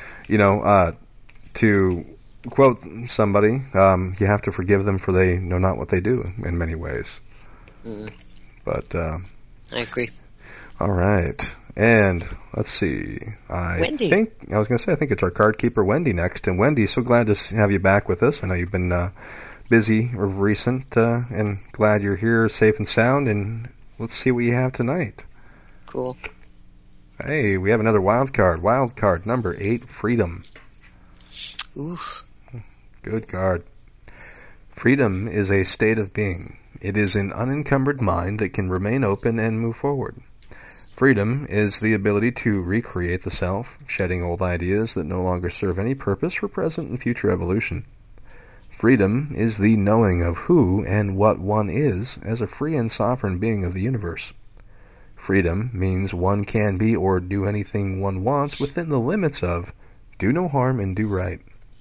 to quote somebody, you have to forgive them for they know not what they do in many ways. But I agree. All right. And let's see. Wendy. I was going to say, I think it's our card keeper, Wendy, next. And Wendy, so glad to have you back with us. I know you've been busy of recent, and glad you're here safe and sound. And let's see what you have tonight. Cool. Hey, we have another wild card. Wild card number 8, freedom. Ooh. Good card. Freedom is a state of being. It is an unencumbered mind that can remain open and move forward. Freedom is the ability to recreate the self, shedding old ideas that no longer serve any purpose for present and future evolution. Freedom is the knowing of who and what one is as a free and sovereign being of the universe. Freedom means one can be or do anything one wants within the limits of do no harm and do right.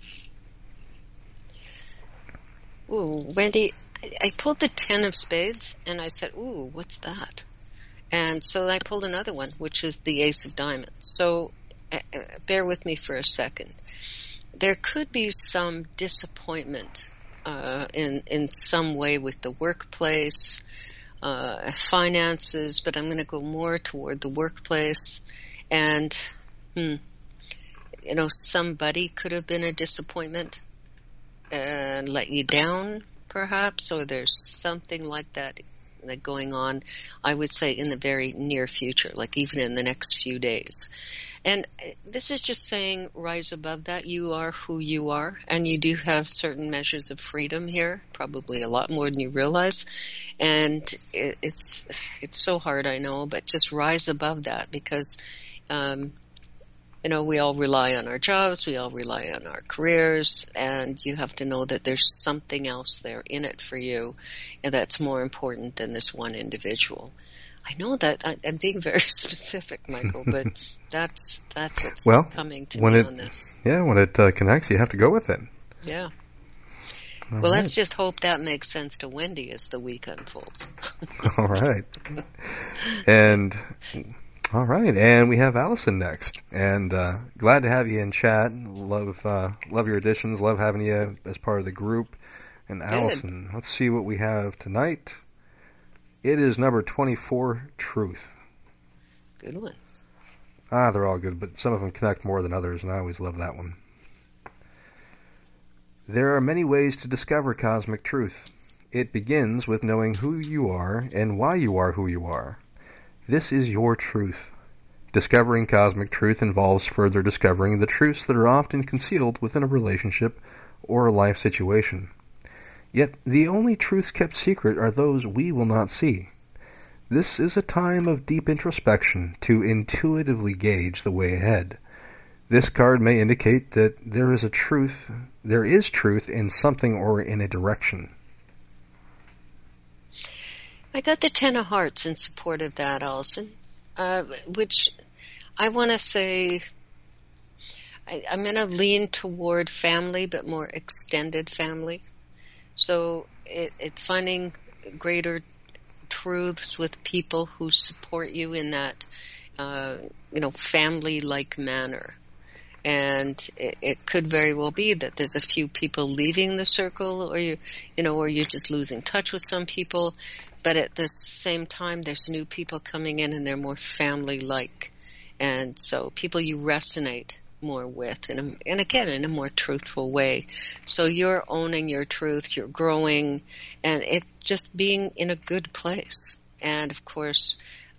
Ooh, Wendy, I pulled the 10 of spades, and I said, ooh, what's that? And so I pulled another one, which is the ace of diamonds. So bear with me for a second. There could be some disappointment in some way with the workplace, finances, but I'm going to go more toward the workplace. And, somebody could have been a disappointment and let you down, perhaps, or there's something like that going on, I would say, in the very near future, like even in the next few days. And this is just saying rise above that. You are who you are, and you do have certain measures of freedom here, probably a lot more than you realize. And it's so hard, I know, but just rise above that, because we all rely on our jobs, we all rely on our careers, and you have to know that there's something else there in it for you, and that's more important than this one individual. I know that I'm being very specific, Michael, but that's what's coming to me on this. Yeah, when it connects, you have to go with it. Yeah. All well, right. Let's just hope that makes sense to Wendy as the week unfolds. All right. And all right, and we have Allison next. And glad to have you in chat. Love your additions. Love having you as part of the group. And Allison, let's see what we have tonight. It is number 24, Truth. Good one. They're all good, but some of them connect more than others, and I always love that one. There are many ways to discover cosmic truth. It begins with knowing who you are and why you are who you are. This is your truth. Discovering cosmic truth involves further discovering the truths that are often concealed within a relationship or a life situation. Yet the only truths kept secret are those we will not see. This is a time of deep introspection to intuitively gauge the way ahead. This card may indicate that there is truth in something or in a direction. I got the 10 of Hearts in support of that, Allison, which I want to say I'm going to lean toward family, but more extended family. So it's finding greater truths with people who support you in that, family-like manner. And it could very well be that there's a few people leaving the circle, or you're just losing touch with some people. But at the same time, there's new people coming in, and they're more family-like, and so people you resonate more with, and again in a more truthful way. So you're owning your truth, you're growing, and it just being in a good place. And of course,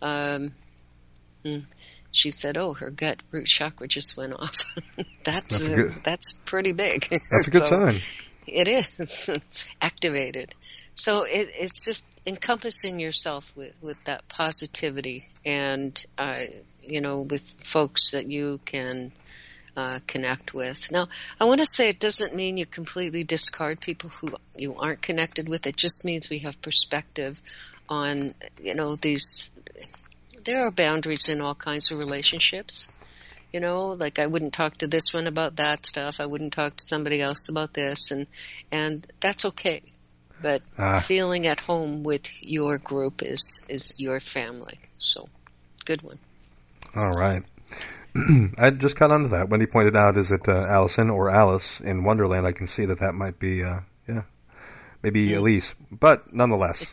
she said, "Oh, her gut root chakra just went off." That's pretty big. That's a good sign. It is activated. So it's just encompassing yourself with that positivity, and with folks that you can connect with. Now, I want to say it doesn't mean you completely discard people who you aren't connected with. It just means we have perspective on these. There are boundaries in all kinds of relationships. Like I wouldn't talk to this one about that stuff. I wouldn't talk to somebody else about this, and that's okay. But feeling at home with your group is your family. So, good one. All right. I just caught on to that. Wendy pointed out, is it Allison or Alice in Wonderland? I can see that might be, maybe Elise. But nonetheless,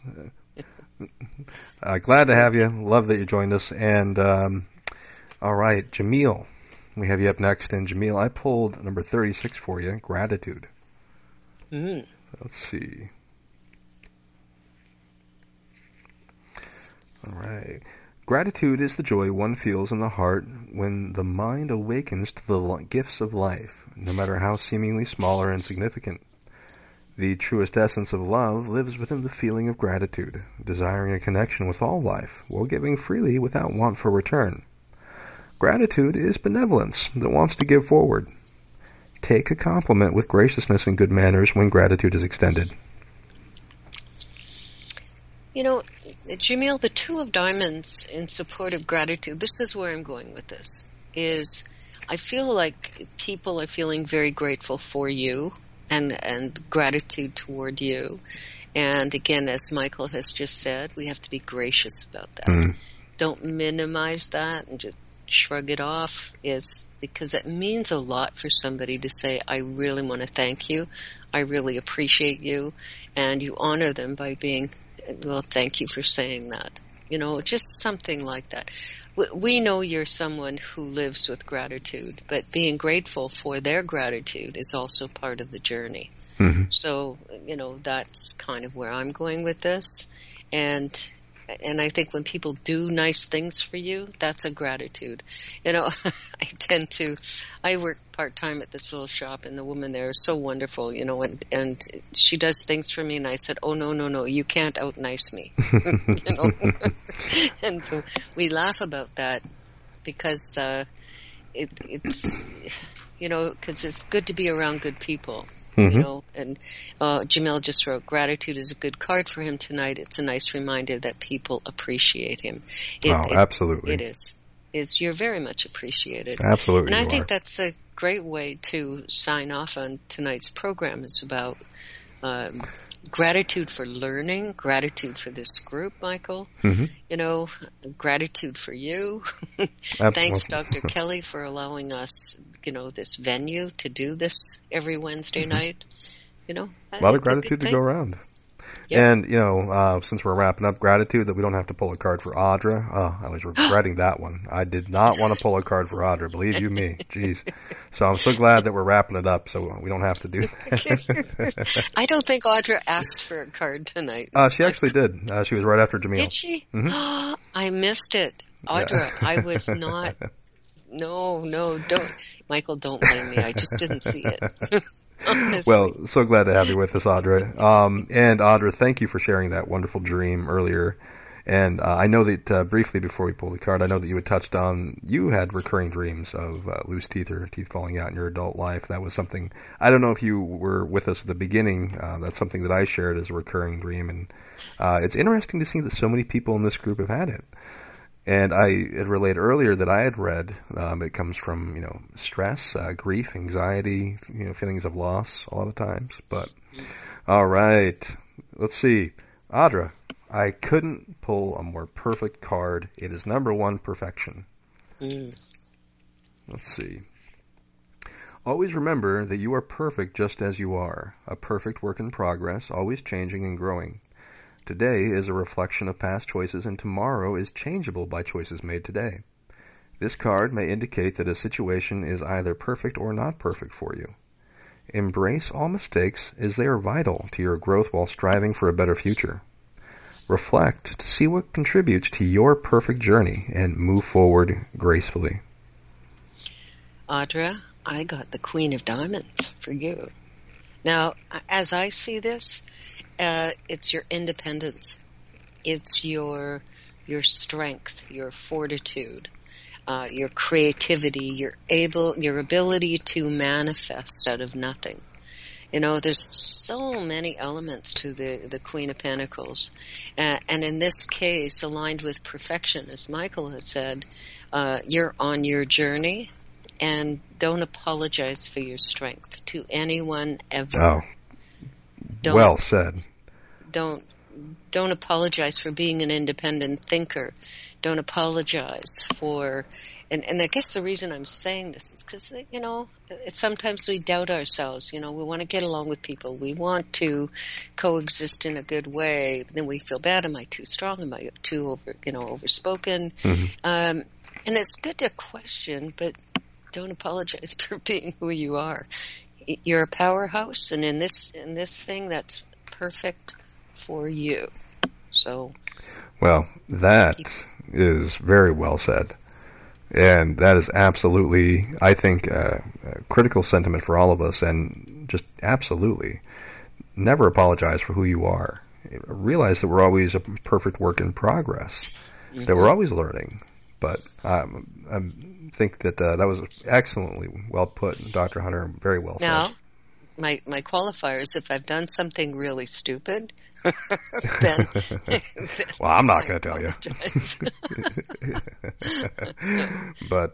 glad to have you. Love that you joined us. And, all right, Jamil, we have you up next. And Jamil, I pulled number 36 for you, Gratitude. Mm. Let's see. All right. Gratitude is the joy one feels in the heart when the mind awakens to the gifts of life, no matter how seemingly small or insignificant. The truest essence of love lives within the feeling of gratitude, desiring a connection with all life, while giving freely without want for return. Gratitude is benevolence that wants to give forward. Take a compliment with graciousness and good manners when gratitude is extended. Jamil, the Two of Diamonds in support of gratitude, this is where I'm going with this, is I feel like people are feeling very grateful for you and gratitude toward you. And again, as Michael has just said, we have to be gracious about that. Mm. Don't minimize that and just shrug it off, because it means a lot for somebody to say, I really want to thank you, I really appreciate you, and you honor them by being, well, thank you for saying that. Just something like that. We know you're someone who lives with gratitude, but being grateful for their gratitude is also part of the journey. Mm-hmm. So, that's kind of where I'm going with this. And I think when people do nice things for you, that's a gratitude. I work part-time at this little shop, and the woman there is so wonderful, and she does things for me, and I said, oh, no, you can't out-nice me. And so we laugh about that because it's, because it's good to be around good people. Mm-hmm. You know, and Jamil just wrote, gratitude is a good card for him tonight. It's a nice reminder that people appreciate him. Absolutely. It is. You're very much appreciated. Absolutely. And I think that's a great way to sign off on tonight's program, is about gratitude for learning, gratitude for this group, Michael. Mm-hmm. You know, gratitude for you. Thanks, Dr. Kelly, for allowing us, you know, this venue to do this every Wednesday night. You know, a lot of gratitude to go around. Yep. And, you know, since we're wrapping up, gratitude that we don't have to pull a card for Audra. Oh, I was regretting that one. I did not want to pull a card for Audra, believe you me. Jeez. So I'm so glad that we're wrapping it up so we don't have to do that. I don't think Audra asked for a card tonight. She actually did. She was right after Jamil. Did she? Mm-hmm. I missed it. Audra, yeah. I was not. No, don't. Michael, don't blame me. I just didn't see it. Honestly. Well, so glad to have you with us, Audra. And Audra, thank you for sharing that wonderful dream earlier. And I know that briefly before we pull the card, I know that you had touched on, you had recurring dreams of loose teeth or teeth falling out in your adult life. That was something, I don't know if you were with us at the beginning, that's something that I shared as a recurring dream. And it's interesting to see that so many people in this group have had it. And I had relayed earlier that I had read, it comes from, you know, stress, grief, anxiety, you know, feelings of loss a lot of times. But, all right, let's see. Audra, I couldn't pull a more perfect card. It is number one, perfection. Let's see. Always remember that you are perfect just as you are, a perfect work in progress, always changing and growing. Today is a reflection of past choices, and tomorrow is changeable by choices made today. This card may indicate that a situation is either perfect or not perfect for you. Embrace all mistakes, as they are vital to your growth while striving for a better future. Reflect to see what contributes to your perfect journey and move forward gracefully. Audra, I got the Queen of Diamonds for you. Now, as I see this, it's your independence. It's your strength, your fortitude, your creativity, your ability to manifest out of nothing. You know, there's so many elements to the Queen of Pentacles. And in this case, aligned with perfection, as Michael had said, you're on your journey, and don't apologize for your strength to anyone ever. Oh, well said. Don't apologize for being an independent thinker. Don't apologize for, and I guess the reason I'm saying this is because, you know, sometimes we doubt ourselves. You know, we want to get along with people. We want to coexist in a good way. But then we feel bad. Am I too strong? Am I too overspoken? Mm-hmm. And it's good to question, but don't apologize for being who you are. You're a powerhouse, and in this thing, that's perfect for you. So, well, that is very well said, and that is absolutely, I think, a critical sentiment for all of us. And just absolutely, never apologize for who you are. Realize that we're always a perfect work in progress, mm-hmm. that we're always learning. But I think that that was excellently well put, Dr. Hunter. Very well said. Now, my qualifiers, if I've done something really stupid, then well, I'm not going to tell you. But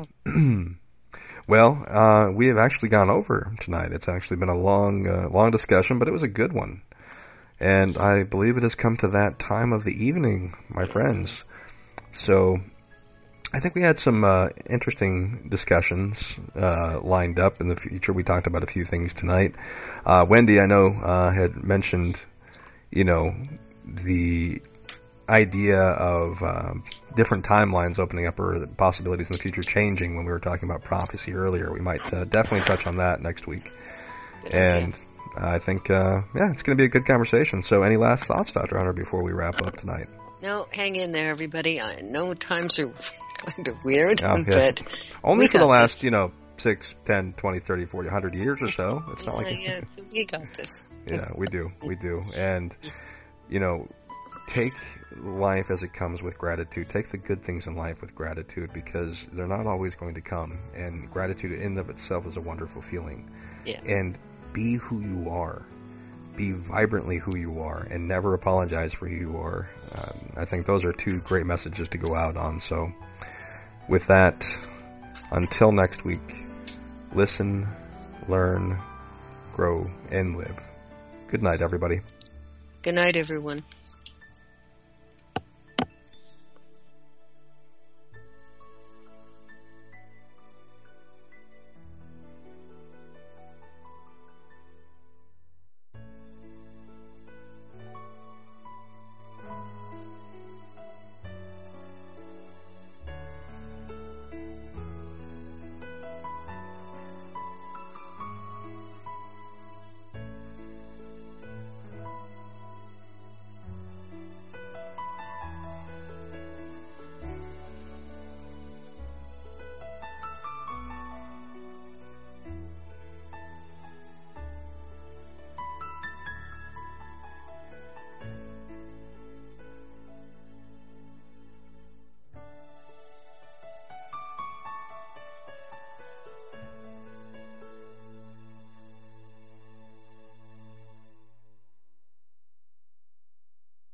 well, we have actually gone over tonight. It's actually been a long discussion, but it was a good one. And I believe it has come to that time of the evening, my friends. So I think we had some interesting discussions lined up in the future. We talked about a few things tonight. Wendy, I know, had mentioned, you know, the idea of different timelines opening up, or the possibilities in the future changing when we were talking about prophecy earlier. We might definitely touch on that next week. And I think, it's going to be a good conversation. So any last thoughts, Dr. Hunter, before we wrap up tonight? No, hang in there, everybody. I know times are kind of weird, but only for the last, 6, 10, 20, 30, 40, 100 years or so. It's not like yeah, you got this. Yeah, we do. And, take life as it comes with gratitude. Take the good things in life with gratitude, because they're not always going to come. And gratitude in and of itself is a wonderful feeling. Yeah. And be who you are. Be vibrantly who you are, and never apologize for who you are. I think those are two great messages to go out on. So with that, until next week, listen, learn, grow, and live. Good night, everybody. Good night, everyone.